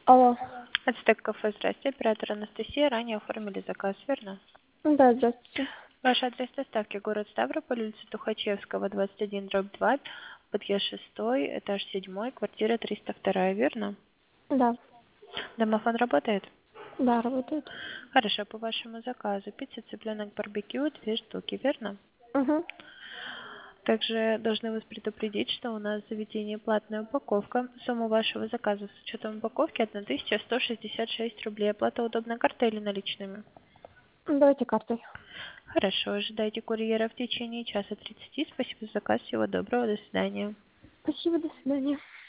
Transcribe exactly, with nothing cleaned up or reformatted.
Алло. Ацтек кафе, здрасте. Оператор Анастасия. Ранее оформили заказ, верно? Да, здравствуйте. Ваш адрес доставки город Ставрополь, улица Тухачевского, двадцать один, дробь два, подъезд шестой, этаж седьмой, квартира триста два, верно? Да, Домофон работает? да, работает. Хорошо, по вашему заказу. Пицца, цыпленок, барбекю, две штуки, верно? Угу. Также должны вас предупредить, что у нас в заведении платная упаковка. Сумма вашего заказа с учетом упаковки тысяча сто шестьдесят шесть рублей. Оплата удобной картой или наличными? Давайте картой. Хорошо, ожидайте курьера в течение часа тридцати. Спасибо за заказ. Всего доброго. До свидания. Спасибо, до свидания.